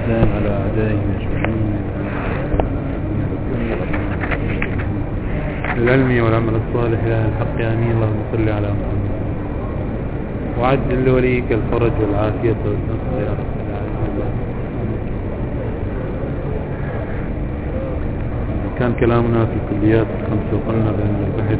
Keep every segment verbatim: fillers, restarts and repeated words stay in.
والسلام على أعدائه أجمعين العلم والعمل الصالح إلى الحق آمين. اللهم صل على محمد وعجل لوليك الفرج والعافية والنصر يا رب العالمين. كان كلامنا في الكليات الخمس وقلنا بأن البحث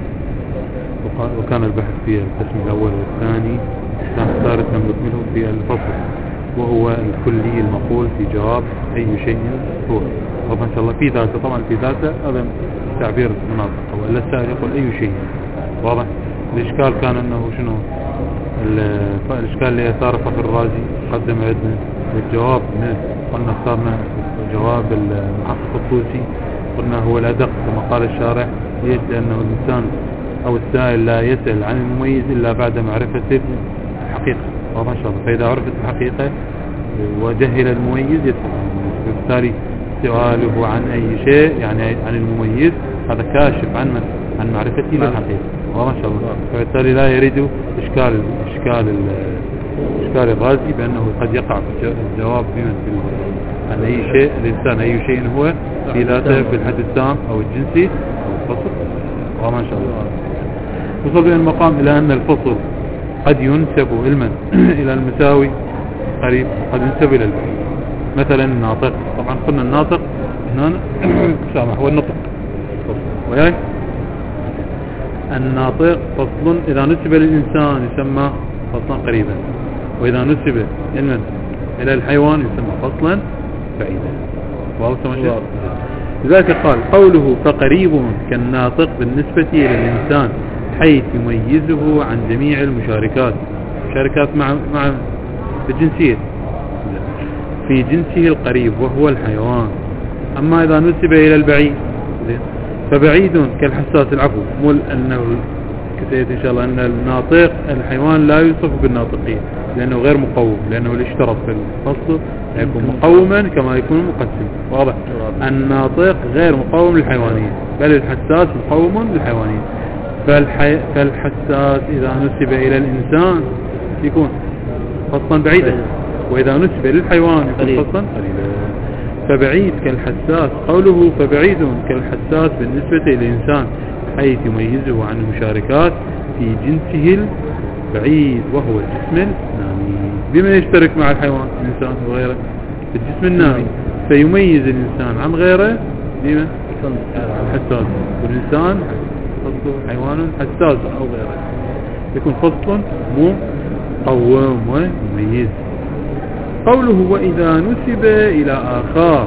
وكان البحث في القسم الأول والثاني كان الثالث لم نكمله في الفصل وهو الكلي المقول في جواب أي شيء هو. طبعا إن شاء الله في ذاته طبعا في ذاته هذا تعبير مناطق ولا السائل يقول أي شيء واضح. الإشكال كان أنه شنو الإشكال اللي أثار فخر الرازي قدم عندنا الجواب من قلنا اختارنا جواب المحقق الطوسي قلنا هو الأدق كما قال الشارح ليش لأنه الإنسان أو السائل لا يسأل عن المميز إلا بعد معرفة الحقيقة واضح إن شاء الله. فإذا عرفت الحقيقة وجهل المميز يسأل بالتالي سؤاله عن أي شيء يعني عن المميز هذا كاشف عن من عن معرفته للحقيقة واضح إن شاء الله. فبالتالي لا يريد إشكال إشكال إشكال الرازي بأنه قد يقع في الجواب بمن في عن أي شيء الإنسان أي شيء هو في ذاته في الحد التام أو الجنسي أو الفصل واضح إن شاء الله. وصل بين المقام إلى أن الفصل قد ينسب علما إلى المساوي قريب قد ينسب إلى البعيد. مثلا الناطق طبعا قلنا الناطق هنا سامح هو النطق وياي الناطق فصل إذا نسب للإنسان يسمى فصلا قريبا وإذا نسب علما إلى الحيوان يسمى فصلا بعيدا واضح ماشي. لذلك قال قوله فقريب كالناطق بالنسبة إلى الإنسان حيث يميزه عن جميع المشاركات مشاركات مع مع الجنسية في جنسه القريب وهو الحيوان. أما إذا نسب إلى البعيد فبعيد كالحساس العفو مل أنه كتيت إن شاء الله أن الناطق الحيوان لا يوصف بالناطقين لأنه غير مقوم لأنه الاشترط في الفصل يكون مقوما كما يكون مقسم واضح. الناطق غير مقوم للحيوانية بل الحساس مقوم للحيوانية. فالحي... فالحساس إذا نسب إلى الإنسان يكون فصلا بعيدا وإذا نسب للحيوان يكون فصلا قريبا. فبعيد كالحساس قوله فبعيد كالحساس بالنسبة إلى الإنسان حيث يميزه عن المشاركات في جنسه البعيد وهو الجسم النامي. بما يشترك مع الحيوان الإنسان وغيره في الجسم النامي فيميز الإنسان عن غيره بما الحساس والإنسان فصل حيوان حساس أو غيره يكون فصل مقوم ومميز. قوله وإذا نسب إلى آخر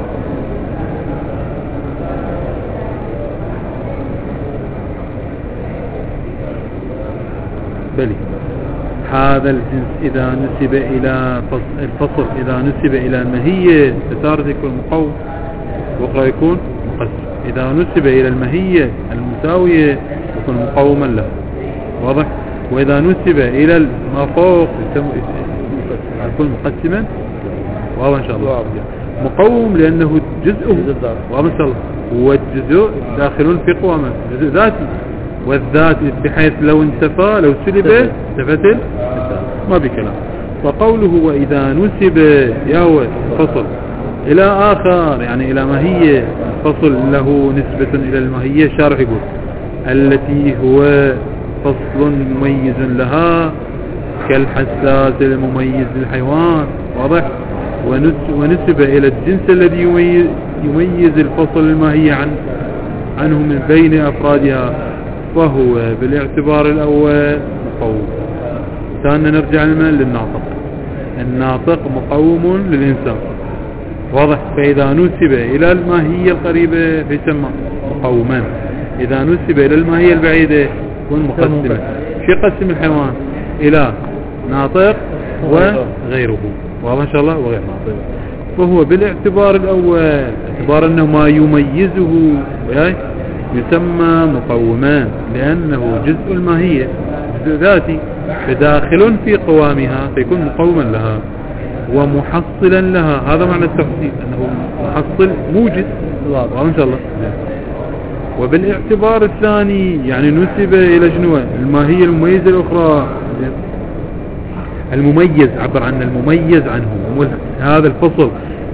بلي هذا الجنس إذا نسب إلى الفصل إذا نسب إلى المهية فتارة يكون مقوم وقد يكون مقسم. إذا نسب إلى المهية المساوية يكون مقوما له واضح. وإذا نسب إلى ما فوق يكون مقسما واضح إن شاء الله. مقوم لأنه جزءه واضح إن شاء الله والجزء داخل في قوامه جزء ذاتي والذات بحيث لو انتفى لو سلب انتفت ما بكلام. وقوله وإذا نسب يهو فصل إلى آخر يعني إلى ماهية فصل له نسبة إلى الماهية شارح يقول التي هو فصل مميز لها كالحساس المميز للحيوان واضح. ونسب إلى الجنس الذي يميز, يميز الفصل الماهية عن عنه من بين أفرادها وهو بالاعتبار الأول مقوم. ثانيا نرجع للناطق. الناطق مقوم للإنسان واضح. فإذا نسب إلى الماهية القريبة فيسمى مقوما. إذا نسب إلى الماهية البعيدة يكون مقسما. في قسم الحيوان إلى ناطق وغيره واضح إن شاء الله وغير ناطق. وهو بالاعتبار الأول اعتبار أنه ما يميزه يسمى مقومان لأنه جزء الماهية جزء ذاتي فداخل في قوامها فيكون مقوما لها ومحصلا لها. هذا معنى التفصيل أنه محصل موجد واضح إن شاء الله. وبالاعتبار الثاني يعني نسب إلى جنوة الماهية المميزة الأخرى المميز عبر عن المميز عنه هذا الفصل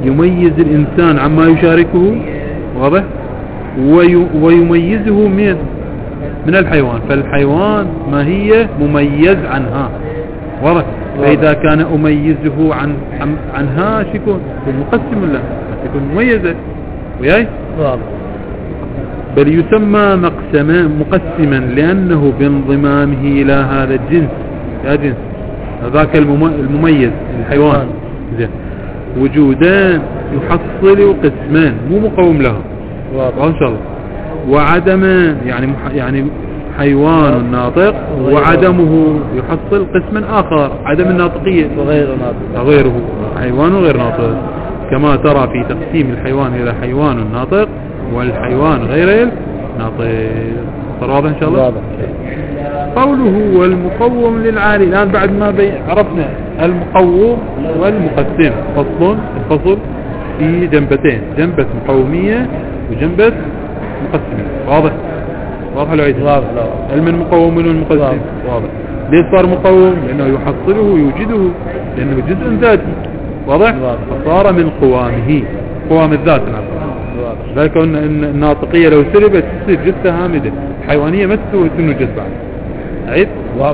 يميز الإنسان عما يشاركه، واضح، ويميزه من من الحيوان. فالحيوان ما هي مميز عنها، واضح. فإذا كان أميزه عن عنها شو يكون؟ مقسم له، يكون مميزة وياي، واضح. بل يسمى مقسما مقسما لأنه بانضمامه إلى هذا الجنس، يا جنس ذاك المميز الحيوان، زين، وجودان يحصل قسمان مو مقوم لها، واضح إن شاء الله. وعدم يعني يعني حيوان ناطق، وعدمه يحصل قسما آخر، عدم الناطقية وغير ناطق، غيره حيوان وغير ناطق، كما ترى في تقسيم الحيوان إلى حيوان ناطق والحيوان غير ناطق. واضح إن شاء الله. قوله والمقوم للعالي. الآن بعد ما عرفنا المقوم والمقسم، فصل الفصل في جنبتين، جنبة مقومية وجنبة مقسمة. واضح واضح العيد. واضح. علم المقوم والمقسم. واضح. ليش صار مقوم؟ لأنه يحصله ويوجده، لأنه جزء ذاتي. واضح. فصار من قوامه، قوام الذات. نعم. ذلك أن الناطقية لو سلبت تصير جثة هامدة، الحيوانية ما تسوي سنو جثة بعد. عيد. واضح.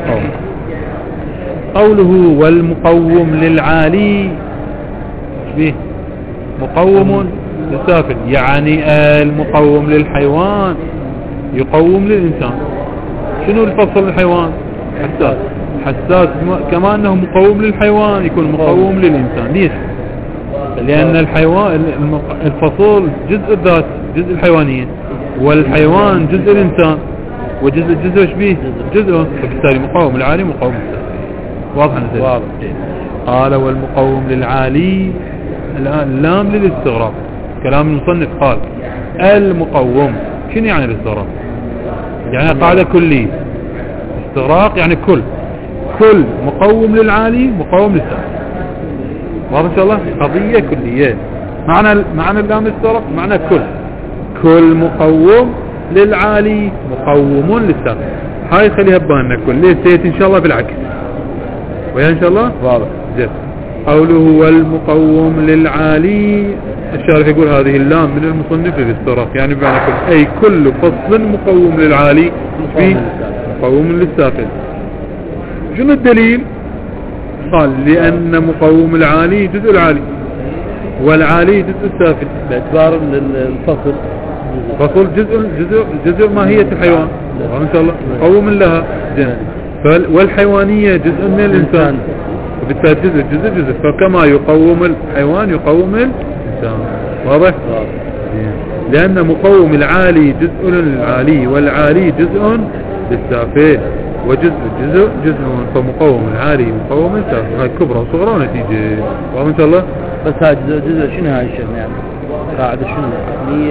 قوله والمقوم للعالي به مقوم للسافل، يعني المقوم للحيوان يقوم للإنسان. شنو الفصل للحيوان؟ حساس. حساس كما أنه مقوم للحيوان يكون مقوم للإنسان. ليش؟ لأن الحيوان الفصول جزء الذات، جزء الحيوانية، والحيوان جزء الإنسان، وجزء الجزء وش بيه؟ جزء، فبالتالي مقوم العالي مقوم للسافل. واضح نزل. واضح. قال والمقوم للعالي، الآن اللام للاستغراق، كلام المصنف قال المقوم. شنو يعني الاستغراق؟ يعني قاعدة كلية، استغراق يعني كل كل مقوم للعالي مقوم للسافل. واضح ان شاء الله. قضية كلية. معنى معنى اللام الاستغراق معنى كل كل مقوم للعالي مقوم للسافل. هاي خليها ببالنا كل. ليه سيأتي ان شاء الله بالعكس ويا ان شاء الله. واضح. زين. قوله والمقوم للعالي، الشارح يقول هذه اللام من المصنف للاستغراق، يعني بمعنى كل، أي كل فصل مقوم للعالي في مقوم للسافل. شنو الدليل؟ قال لأن مقوم العالي جزء العالي والعالي جزء السافل، باعتبار الفصل فصل جزء جزء جزء ماهية الحيوان ان شاء الله مقوم لها. زين. والحيوانية جزء من الإنسان، وبالتالي جزء جزء جزء، فكما يقوم الحيوان يقوم الإنسان. واضح؟ لأن مقوم العالي جزء للعالي والعالي جزء للسافل، وجزء جزء جزء، فمقوم العالي مقوم السافل. هاي كبرى وصغرى ونتيجة. واضح إن شاء الله. بس هاي جزء شنو هاي الشيء يعني قاعدة شنو عقلية؟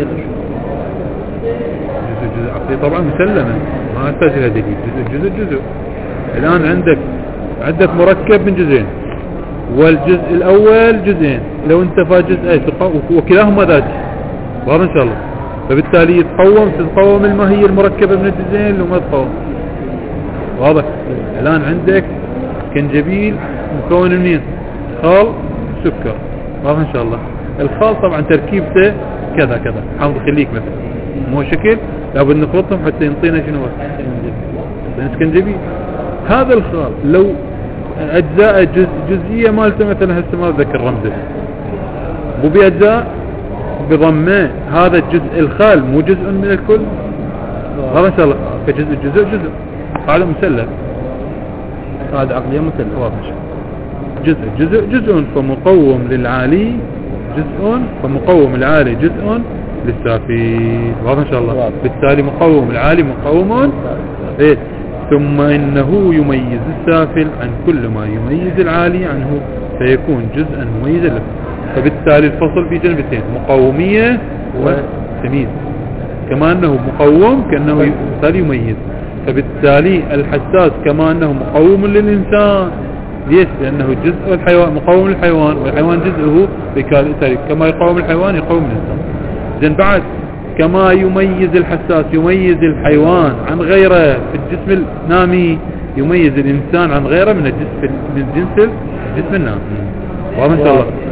جزء جزء عقلية طبعا مسلمة، ما أحتاج إلى دليل. جزء جزء جزء. الآن عندك عندك مركب من جزئين، والجزء الأول جزئين، لو انتفى جزء وكلاهما ذاتي. واضح إن شاء الله. فبالتالي يتقوم تتقوم الماهية المركبة من الجزئين لو ما تقوم. واضح. الآن عندك كنجبيل مكون منين؟ خال سكر. واضح إن شاء الله. الخال طبعا تركيبته كذا كذا، حاول خليك مثلا مو شكل، لابد نخلطهم حتى ينطينا شنو كنجبيل. هذا الخال لو أجزاء جز جزئية مالته مثلا هسه ما أتذكر رمزه، مو بأجزاء بضمه، هذا الجزء الخال مو جزء من الكل. هذا إن شاء الله. فجزء جزء جزء، هذا مسلم، هذا عقلية مسلم. واضح. جزء جزء جزء، فمقوم للعالي جزء، فمقوم العالي جزء للسافل. واضح إن شاء الله. بالتالي مقوم العالي مقوم إيه. ثم إنه يميز السافل عن كل ما يميز العالي عنه، فيكون جزءا مميزا له. فبالتالي الفصل في جنبتين، مقومية وتمييز، كما أنه مقوم كأنه بالتالي يميز. فبالتالي الحساس كما أنه مقوم للإنسان. ليش؟ لأنه جزء الحيوان مقوم للحيوان، والحيوان جزءه، بالتالي كما يقوم الحيوان يقوم الإنسان. زين. بعد كما يميز الحساس يميز الحيوان عن غيره في الجسم النامي، يميز الإنسان عن غيره من الجسم من جنس الجسم النامي. واضح إن شاء الله.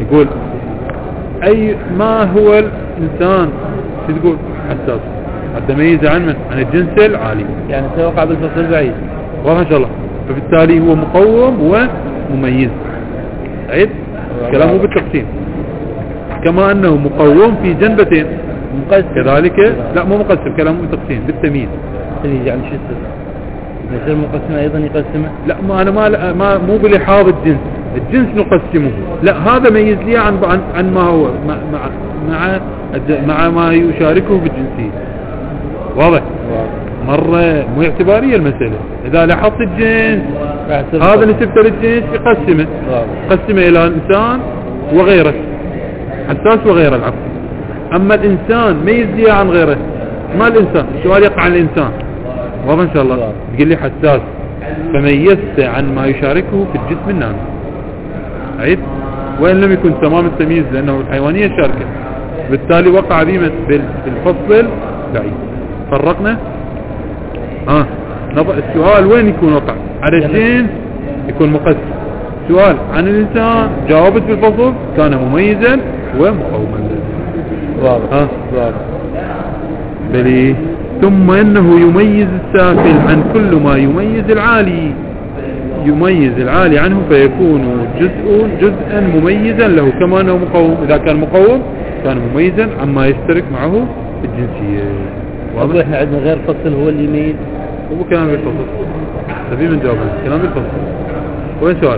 يقول أي ما هو الإنسان شو تقول حساس حتى ميز عن من عن الجنس العالي يعني سيوقع بالفصل البعيد واضح إن شاء الله. فبالتالي هو مقوم ومميز. عيد كلامه بالتقسيم كما أنه مقوم في جنبتين مقسم كذلك لا مو مقسم كلامه بالتقسيم بالتمييز. يعني شو يصير مقسم أيضا يقسمه؟ لا ما أنا ما, ما مو بلحاظ الجنس الجنس نقسمه لا هذا ميز لي عن عن, عن ما هو مع مع مع ما يشاركه بالجنسية. واضح؟ مرة مو اعتبارية المسألة. إذا لاحظت الجنس هذا نسبته للجنس يقسمه يقسمه إلى الإنسان وغيره حساس وغيره العفو. أما الإنسان ميز لي عن غيره ما الإنسان السؤال يقع عن الإنسان. واضح إن شاء الله. تقول لي حساس فميزت عن ما يشاركه في الجسم النامي. عيد وإن لم يكن تمام التمييز لأنه الحيوانية شاركة بالتالي وقع بي بالفصل بعيد. فرقنا آه. السؤال وين يكون وقع على الجنس يكون مقسم. سؤال عن الإنسان جاوبت بالفصل كان مميزا ومقوما. واضح آه. واضح. بلي ثم إنه يميز السافل عن كل ما يميز العالي يميز العالي عنه فيكون جزء جزءا مميزا له كما أنه مقوم. إذا كان مقوم كان مميزا عما يشترك معه في الجنسية. واضح. احنا عندنا غير فصل هو اللي يميز. هو كلام بالفصل تبي من جوابه كلام بالفصل. وين سؤال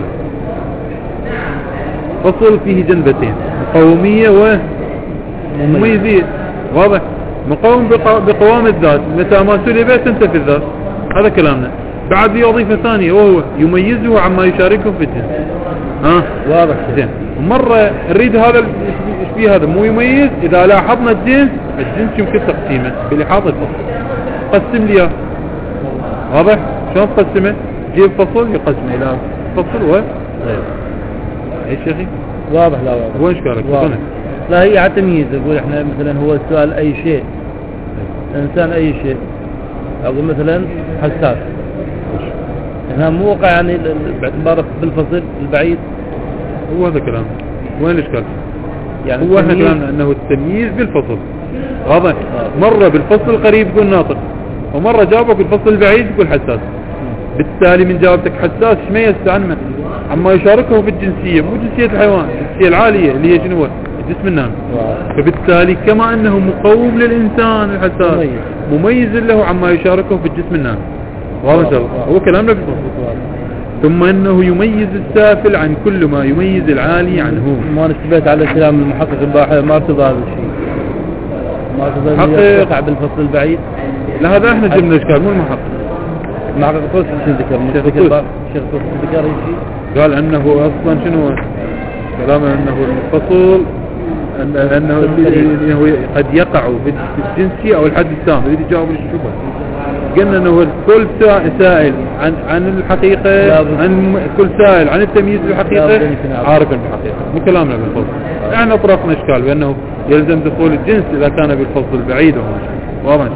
فصل فيه جنبتين مقومية ومميزية. واضح. مقوم بقوام الذات متى ما سلبت تنتفي الذات. هذا كلامنا. بعد في وظيفة ثانية وهو يميزه عما يشاركه في الجنس. ها واضح زين. مرة نريد هذا ايش فيه هذا مو يميز. إذا لاحظنا الجنس الجنس يمكن تقسيمه بلحاظ الفصل. قسم لي واضح شلون تقسمه. جيب فصل يقسم إلى فصل و ايش يا اخي. واضح. لا واضح. وين اشكالك لا هي على تمييز. اقول احنا مثلا هو السؤال اي شيء انسان اي شيء اقول مثلا حساس هنا مو وقع يعني باعتباره بالفصل البعيد. هو هذا كلام. وين الاشكال يعني هو احنا كلامنا انه التمييز بالفصل. واضح. مرة بالفصل القريب يقول ناطق ومرة جاوبك بالفصل البعيد يقول حساس. بالتالي من جاوبتك حساس ايش ميزت عن من عما يشاركه في الجنسية مو جنسية الحيوان الجنسية العالية اللي هي شنو الجسم النامي. فبالتالي كما انه مقوم للإنسان الحساس مميز له عما يشاركه في الجسم النامي. واضح. هو كلامنا بالفصل. ثم انه يميز السافل عن كل ما يميز العالي عنه. ما نستبعد على كلام المحقق الباحث ما ارتضى هذا الشيء ما ارتضى يقع بالفصل البعيد. لا هذا احنا جبنا اشكال مو المحقق. المحقق طوس ذكر الشيخ طوس ذكر شيء قال انه اصلا شنو كلامه انه الفصل انه قد يقع في الجنسية او الحد السام اللي يجاوب الشبهة. قلنا انه كل سائل عن عن الحقيقة عن كل سائل عن التمييز بالحقيقة عارف بالحقيقة مو كلامنا بالفصل. احنا اطرقنا اشكال بانه يلزم دخول الجنس اذا كان بالفصل بعيد واضح.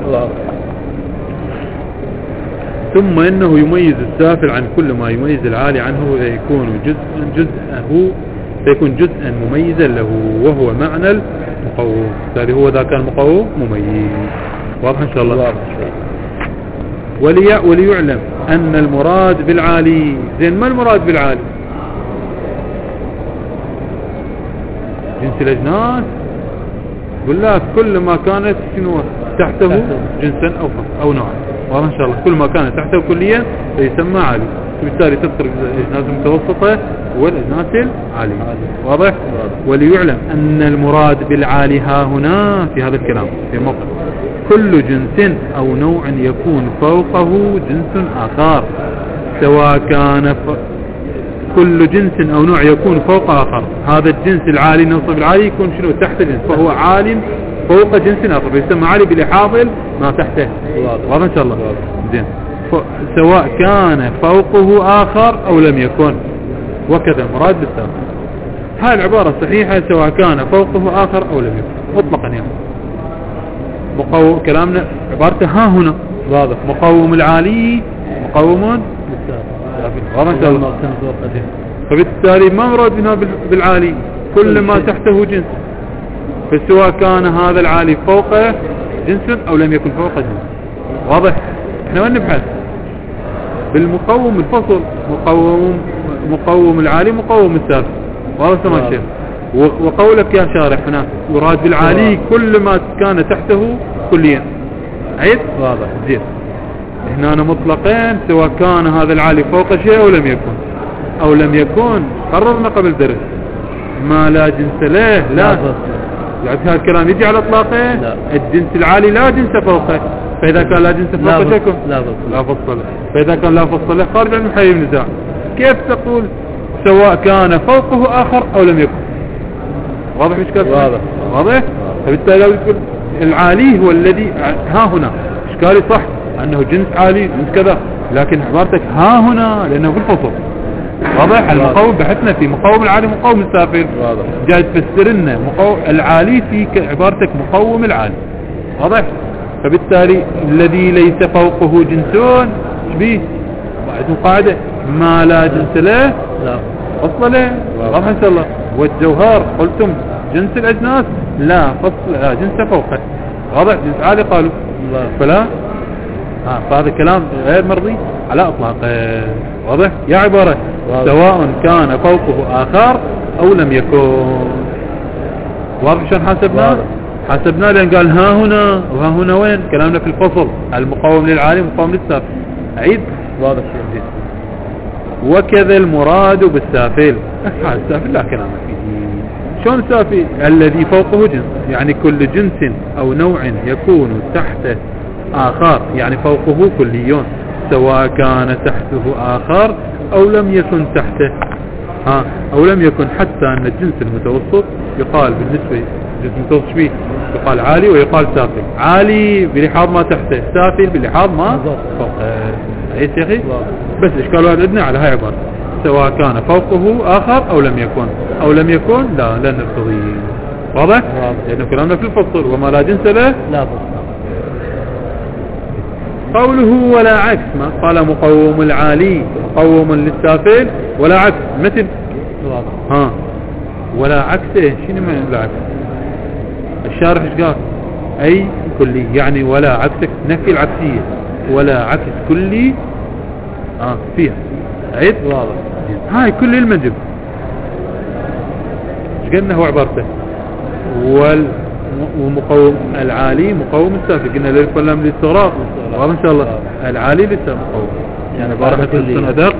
ثم انه يميز السافل عن كل ما يميز العالي عنه ويكون جزءا جزءه فيكون جزءا مميزا له وهو معنى المقوم. بالتالي هو ذا كان مقوم مميز. واضح ان شاء الله. واضح. ولي وليعلم ان المراد بالعالي زين ما المراد بالعالي جنس الاجناس قل لك كل ما كانت شنو تحته جنسا او او نوعا. واضح ان شاء الله. كل ما كانت تحته كليا يسمى عالي. بالتالي تذكر الاجناس المتوسطة والاجناس العالية. واضح. وليعلم ان المراد بالعالي ها هنا في هذا الكلام في موقع كل جنس او نوع يكون فوقه جنس اخر سواء كان ف... كل جنس او نوع يكون فوق اخر. هذا الجنس العالي نوصف العالي يكون شنو تحت جنس فهو عال فوق جنس اخر فيسمى عالي بلحاظ ما تحته. واضح ان شاء الله. زين. ف... سواء كان فوقه اخر او لم يكن وكذا مراد بالسابق. هاي العبارة صحيحة سواء كان فوقه آخر أو لم يكن مطلقا يعني. مقوم كلامنا عبارته ها هنا واضح. مقوم العالي مقوم واضح. فبالتالي ما مراد هنا بالعالي كل ما تحته جنس، فسواء كان هذا العالي فوق جنس أو لم يكن فوق جنس. واضح؟ احنا وين نبحث؟ بالمقوم الفصل، مقوم مقوم العالي مقوم السافل. واضح سمع الشيخ؟ وقولك يا شارح هنا يراد بالعالي كل ما كان تحته كليا. عيد؟ واضح. زين. هنا مطلقين سواء كان هذا العالي فوق شيء أو لم يكن أو لم يكن. قررنا قبل درس ما لا جنس له لا. يعني هذا الكلام يجي على اطلاقين. الجنس العالي لا جنس فوقه، فإذا كان لا جنس فوقه شكم لا لا فصل، فإذا كان لا فصل له خارج عن محل النزاع. كيف تقول سواء كان فوقه آخر أو لم يكن؟ واضح مش كذا؟ واضح. واضح؟ فبالتالي لو يقول العالي هو الذي ها هنا إشكالي صح أنه جنس عالي جنس كذا، لكن عبارتك ها هنا لأنه في الفصل. واضح؟ المقوم بحثنا في مقوم العالي مقوم السافل. واضح. جاي تفسر لنا مقوم العالي في عبارتك مقوم العالي. واضح؟ فبالتالي الذي ليس فوقه جنسون شبيه بعد قاعدة ما لا جنس له لا فصل له. واضح ان شاء الله. والجوهر قلتم جنس الأجناس لا فصل لا جنس فوقه. واضح؟ جنس عالي قالوا لا. فلا ها فهذا كلام غير مرضي على اطلاقه. واضح؟ يا عبارة واضح. سواء كان فوقه آخر أو لم يكن. واضح شلون حسبنا؟ حسبنا لأن قال ها هنا وها هنا وين؟ كلامنا في الفصل المقاوم للعالي مقاوم للسافل. عيد؟ واضح. وكذا المراد بالسافل. هذا السافل لا كلام فيه. شلون السافل؟ الذي فوقه جنس، يعني كل جنس أو نوع يكون تحت آخر، يعني فوقه كليون سواء كان تحته آخر أو لم يكن تحته. ها أو لم يكن، حتى أن الجنس المتوسط يقال بالنسبة جنس متوسط به يقال عالي ويقال سافل. عالي بلحاظ ما تحته، سافل بلحاظ ما فوقه. أي شيخي؟ بس إشكال عندنا على هاي عبارة سواء كان فوقه آخر أو لم يكن أو لم يكن لا لن نرتضي. واضح؟ لأنه كلامنا في الفصل وما لا جنس له لا فصل. قوله ولا عكس، ما قال مقوم العالي مقوم للسافل ولا عكس مثل ها ولا عكس. ايه شنو معنى ولا عكس؟ الشارح ايش قال؟ اي كلي، يعني ولا عكسك نفي العكسية ولا عكس كلي اه فيها. عيد؟ واضح. هاي كل المنجب ايش قلنا هو عبارته وال ومقوم العالي مقوم السافل. قلنا ليس كلام للاستغراق وان شاء الله العالي لسه مقوم، يعني بارحة السنة دق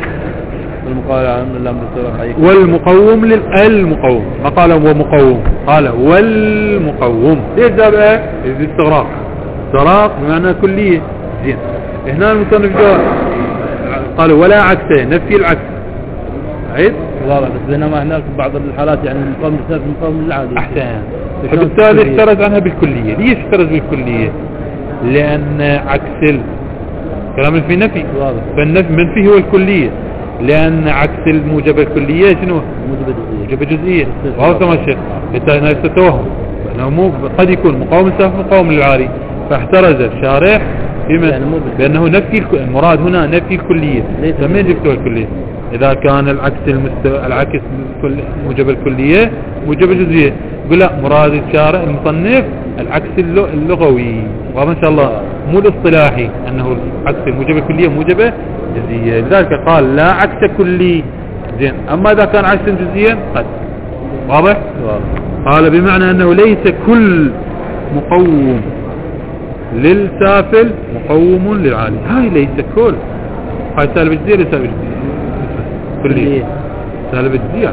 والمقوم للمقوم. ما قال هو مقوم، قال والمقوم. ليش ذا بقى الاستغراق؟ استغراق بمعنى كلية. زين هنا المصنف جاء قال ولا عكسه نفي العكس. عيد؟ واضح. بس بينما هناك بعض الحالات يعني مقوم السافل مقوم للعالي. احسن. فبالتالي احترز عنها بالكلية. ليش احترز بالكلية؟ لأن عكس الكلام في نفي، فالنفي من فيه هو الكلية، لأن عكس الموجبة الكلية شنو؟ موجبة جزئية. وهو كما الشيخ بالتالي هذا التوهم مو قد يكون مقاوم السافل مقاوم للعالي، فاحترز الشارح يعني بأنه نفي المراد هنا نفي الكلية. فمن جبتوا الكلية؟ إذا كان العكس المستوى العكس موجب الكلية موجب الجزئية، يقول لا مراد الشارع المصنف العكس اللغوي. وما شاء الله مو الاصطلاحي أنه العكس الموجب الكلية موجبة جزئية، لذلك قال لا عكس كلي. زين أما إذا كان عكس جزئيا قد. واضح؟ قال بمعنى أنه ليس كل مقوم للسافل مقوم للعالي. هاي ليس كل، هاي سالب الجزئية ليس سالب الجزئية كلية سالب الجزئية.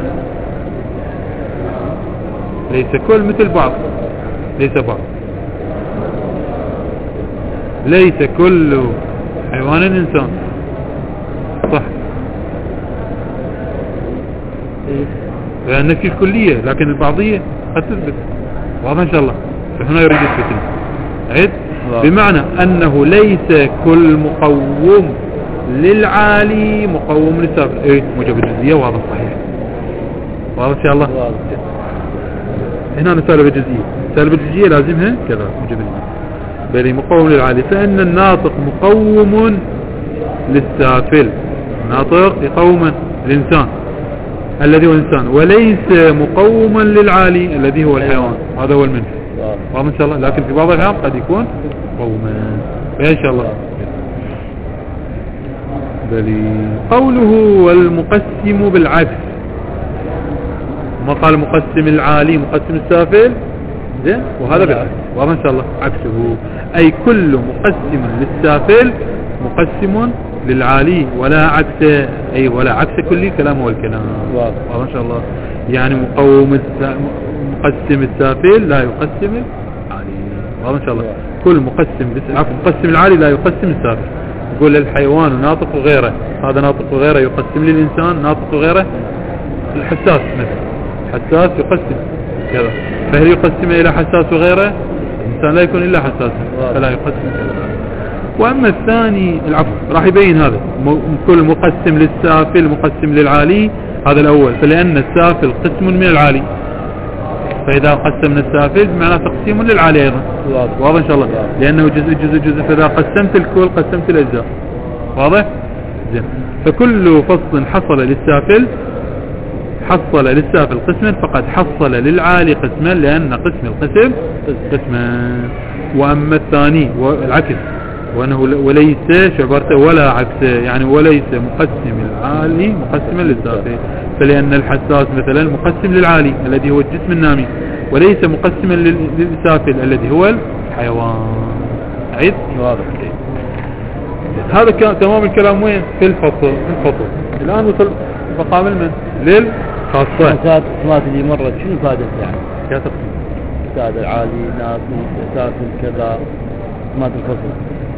ليس كل مثل بعض، ليس بعض. ليس كل حيوان إنسان صح، لأن في الكلية لكن البعضية قد تثبت. واضح إن شاء الله. فهنا يريد يثبت عيد بمعنى أنه ليس كل مقوم للعالي مقوم للسافل. ايه موجب الجزئية. واضح صحيح. واضح ان شاء الله. هنا سالب الجزئية، سالب الجزئية لازمها كذا موجب الجزئية. بل مقوم للعالي، فإن الناطق مقوم للسافل. ناطق يقوم الإنسان الذي هو الإنسان، وليس مقوما للعالي الذي هو الحيوان. هذا هو المنفي. واضح إن شاء الله. لكن في بعض الأحيان قد يكون قوما. إن شاء الله. بلي قوله والمقسم بالعكس، ما قال مقسم العالي مقسم السافل زين، وهذا بالعكس. واضح إن شاء الله. عكسه أي كل مقسم للسافل مقسم للعالي ولا عكس، أي ولا عكس كل كلام والكلام. واضح إن شاء الله. يعني مقوم مقسم السافل لا يقسم العالي. واضح إن شاء الله. كل مقسم عفوا مقسم العالي لا يقسم السافل. يقول للحيوان ناطق وغيره، هذا ناطق وغيره يقسم للإنسان ناطق وغيره. الحساس مثلا حساس يقسم كذا، فهل يقسم إلى حساس وغيره؟ الإنسان لا يكون إلا حساسا فلا يقسم كذا. وأما الثاني العفو راح يبين هذا كل مقسم للسافل مقسم للعالي. هذا الأول، فلأن السافل قسم من العالي، فإذا قسمنا السافل بمعنى تقسيم للعالي أيضا. واضح إن شاء الله. لأنه جزء جزء جزء، فإذا قسمت الكل قسمت الأجزاء. واضح؟ زين. فكل فصل حصل للسافل حصل للسافل قسما فقد حصل للعالي قسما، لأن قسم القسم قسما. وأما الثاني والعكس، وأنه وليس شعبرته ولا عكس، يعني وليس مقسم العالي مقسما للسافل، فلأن الحساس مثلا مقسم للعالي الذي هو الجسم النامي، وليس مقسما للسافل الذي هو الحيوان. عيد واضح. هذا كان تمام الكلام. وين؟ في الفصل. الفصل الآن وصل مقام المن للخاصة. ما تجي مرة شنو فائدة يعني؟ يا تقسيم ساد العالي ناسي سافل كذا ما الفصل.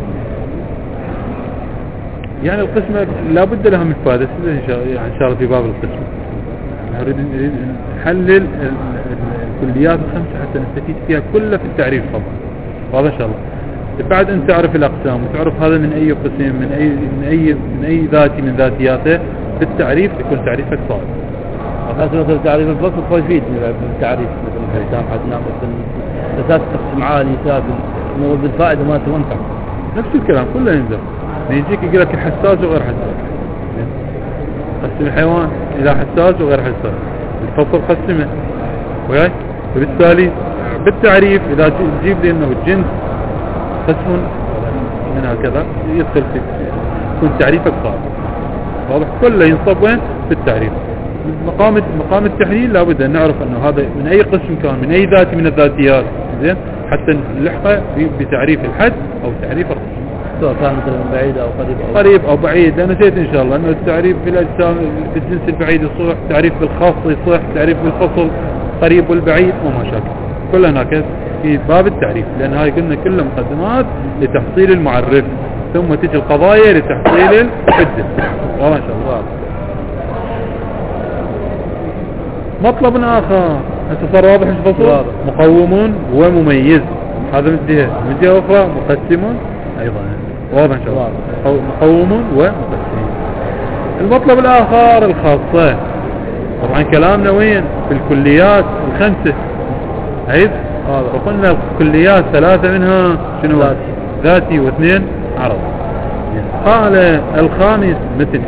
يعني القسمة لابد لها من فائدة إن شاء الله. يعني إن شاء الله في باب القسمة نريد نريد نحلل الكليات الخمسة حتى نستفيد فيها كلها في التعريف طبعا. واضح إن شاء الله. بعد أن تعرف الأقسام وتعرف هذا من أي قسم من أي من أي من أي ذاتي من ذاتياته، في التعريف يكون تعريفك صعب. مثلا تعريف الفصل هو يفيد بالتعريف مثلا الكتاب حدنا مثلا أساس تقسيم عالي سافل مو بالفائدة ما تنفع. نفس الكلام كله ينزل. يجيك يقول لك حساس وغير حساس، قسم الحيوان إلى حساس وغير حساس، الفصل قسمه وياي. وبالتالي بالتعريف إذا تجيب لي أنه الجنس قسم من هكذا يدخل في يكون تعريفك صعب. واضح. كله ينصب وين؟ في التعريف. مقام مقام التحليل لابد أن نعرف أنه هذا من أي قسم كان من أي ذات من الذاتيات زين حتى نلحقه بتعريف الحد أو تعريف القسم، سواء كان مثلا بعيد أو قريب أو قريب أو بعيد. أنا نسيت إن شاء الله أنه التعريف في الأجسام في الجنس البعيد يصح، تعريف بالخاص يصح، تعريف بالفصل قريب والبعيد وما شابه. كل هناك في باب التعريف، لأن هاي قلنا كلها مقدمات لتحصيل المعرف، ثم تجي القضايا لتحصيل الحجة. والله إن شاء الله. مطلب آخر هسه صار واضح ايش فصل؟ مقوم ومميز، هذا من جهة. من جهة أخرى مقسم أيضا. واضح إن شاء الله. مقوم ومقسم. المطلب الآخر الخاصة. طبعا كلامنا وين؟ في الكليات الخمسة. عيد. وقلنا الكليات ثلاثة منها شنو؟ ذاتي واثنين عرض. قال الخامس مثل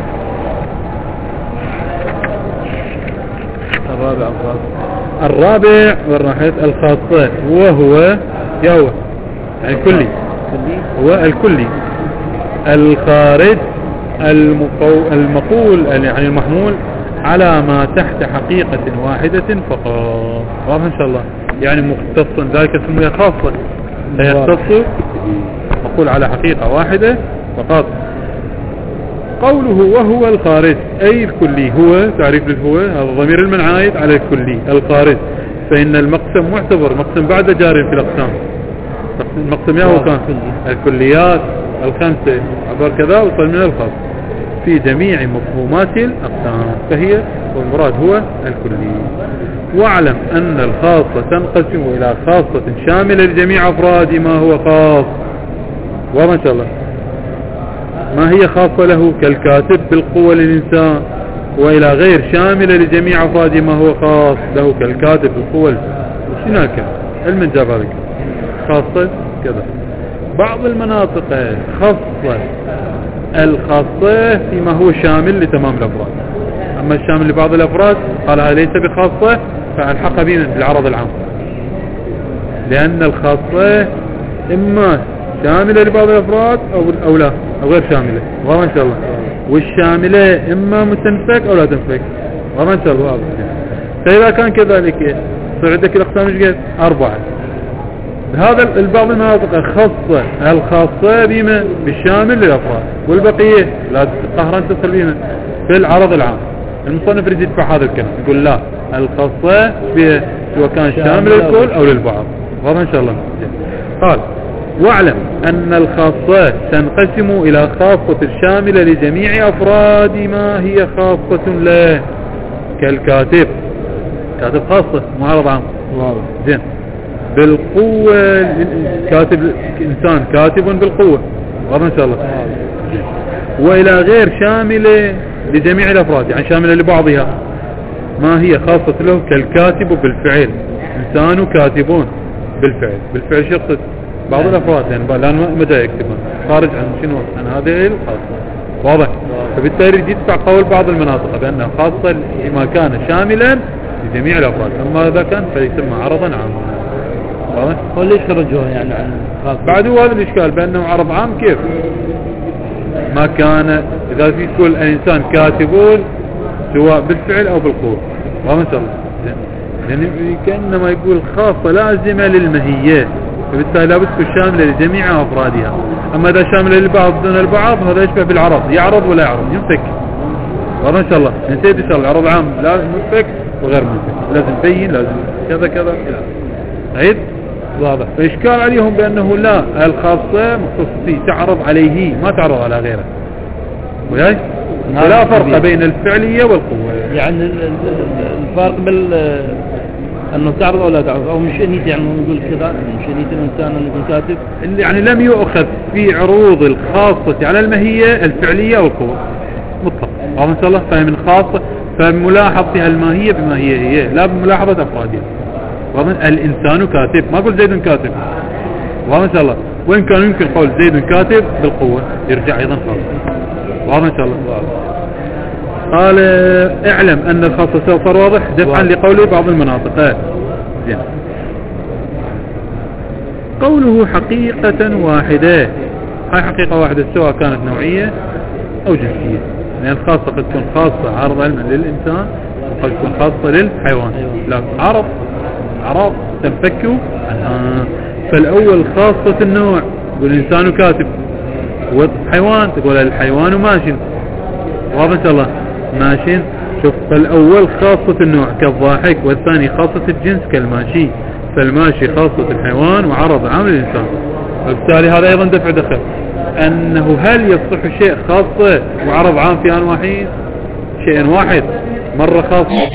الرابع الرابع والراحت الخاصة، وهو يهو يعني الكلي، هو الكلي الخارج المقو... المقول يعني المحمول على ما تحت حقيقة واحدة فقط. واضح إن شاء الله. يعني مختص ذلك اسمه خاصة، فيختص مقول على حقيقة واحدة فقط. قوله وهو الخارج أي الكلي، هو تعريف للهو هذا ضمير المنعايد على الكلي الخارج، فإن المقسم معتبر مقسم بعد جار في الأقسام. المقسم يهو كان الكليات الخمسة عبر كذا وصل من الخاص في جميع مفهومات الأقسام، فهي والمراد هو الكلي. واعلم أن الخاصة تنقسم إلى خاصة شاملة لجميع أفراد ما هو خاص. وما شاء الله. ما هي خاصة له كالكاتب بالقوة للإنسان، وإلى غير شاملة لجميع أفراد ما هو خاص له كالكاتب بالقوة. شنو هكذا علم جاب هذا خاصة كذا. بعض المناطق خاصة الخاصة فيما هو شامل لتمام الأفراد، أما الشامل لبعض الأفراد قال هذا ليس بخاصة فألحق به بالعرض العام، لأن الخاصة إما شاملة لبعض الأفراد أو أو لا أو غير شاملة، واضح إن شاء الله. والشاملة إما متنفك أو لا تنفك، واضح إن شاء الله. فإذا كان كذلك صار عندك الأقسام ايش قد؟ أربعة. هذا البعض المناطق خاصة، الخاصة بما بالشامل للأفراد، والبقية لا قهرا تصل بما في العرض العام. المصنف يريد يدفع هذا الكلام، يقول لا الخاصة بها سواء كان شامل للكل أو للبعض، واضح إن شاء الله. قال واعلم أن الخاصة تنقسم إلى خاصة شاملة لجميع أفراد ما هي خاصة له، كالكاتب، كاتب خاصة معرض عام، زين. بالقوة كاتب إنسان كاتب بالقوة، واضح إن شاء الله. وإلى غير شاملة لجميع الأفراد، يعني شاملة لبعضها ما هي خاصة له، كالكاتب بالفعل، إنسان كاتبون بالفعل. بالفعل شخص بعض الأفراد يعني لأن متى يكتبون خارج عن شنو عن هذه الخاصة، واضح. فبالتالي يدفع قول بعض المناطق بأنها خاصة لما كان شاملا لجميع الأفراد، أما إذا كان فيسمى عرضا عاما، واضح. وليش خرجوه يعني عن خاصة؟ بعد هذا الإشكال بأنه عرض عام كيف ما كان، إذا في تقول الإنسان كاتبون سواء بالفعل أو بالقول، واضح إن شاء الله. يعني كأنما يقول خاصة لازمة للمهية، فبالتالي لابد تكون شاملة لجميع أفرادها. أما إذا شاملة للبعض دون البعض هذا يشبه بالعرض، يعرض ولا يعرض، ينفك، واضح إن شاء الله. نسيت إن شاء الله العرض عام لازم ينفك وغير منفك، لازم تبين، لازم كذا كذا عيد، واضح. فإشكال عليهم بأنه لا الخاصة مختصة تعرض عليه ما تعرض على غيره، وياي ولا فرق بين الفعلية والقوة. يعني الفرق بال أنه تعرض أو لا تعرض، أو مش نية، يعني نقول كذا مش نية الإنسان أنه يكون كاتب، اللي يعني لم يؤخذ في عروض الخاصة على الماهية الفعلية والقوة مطلق، واضح إن شاء الله. فهي من خاصة فملاحظتها الماهية بما هي هي لا بملاحظة أفرادها، واضح. الإنسان كاتب، ما أقول زيد كاتب، واضح إن شاء الله. وإن كان يمكن قول زيد كاتب بالقوة يرجع أيضا خاصة، واضح إن شاء الله. قال اعلم أن الخاصة سوف واضح دفعا لقول بعض المناطق. زين. قوله حقيقة واحدة، هاي حقيقة واحدة سواء كانت نوعية أو جنسية، لأن الخاصة قد تكون خاصة عرض علما للإنسان وقد تكون خاصة للحيوان. لا عرض عرض تنفكوا عنها. فالأول خاصة النوع، يقول الإنسان كاتب، والحيوان تقول الحيوان ماشٍ، واضح إن شاء الله ماشٍ. شوف فالأول خاصة النوع كالضاحك، والثاني خاصة الجنس كالماشي. فالماشي خاصة الحيوان وعرض عام للإنسان. وبالتالي هذا أيضا دفع دخل أنه هل يصح شيء خاصة وعرض عام في آن واحد؟ شيء واحد مرة خاصة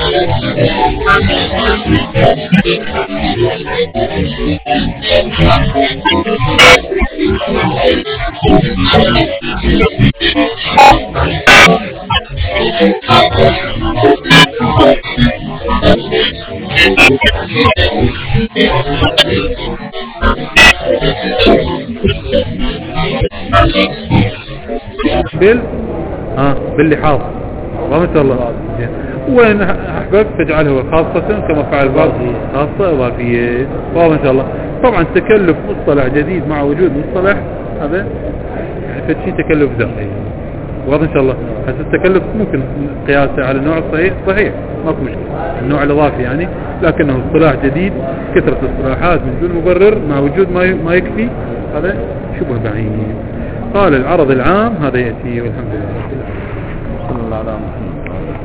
بال ها باللحاظ، ما شاء الله. وين أحببت تجعله خاصة كما فعل بعض خاصة إضافية، واضح إن شاء الله. طبعا تكلف مصطلح جديد مع وجود مصطلح هذا يعني فتشي تكلف ذاتي، واضح إن شاء الله. هذا التكلف ممكن قياسه على النوع الصحيح صحيح ماكو مشكلة، النوع الإضافي يعني، لكنه اصطلاح جديد كثرة الاصطلاحات من دون مبرر مع وجود ما ما يكفي، هذا شبه بعيد. قال العرض العام هذا يأتي، والحمد لله. صلى الله عليه وسلم.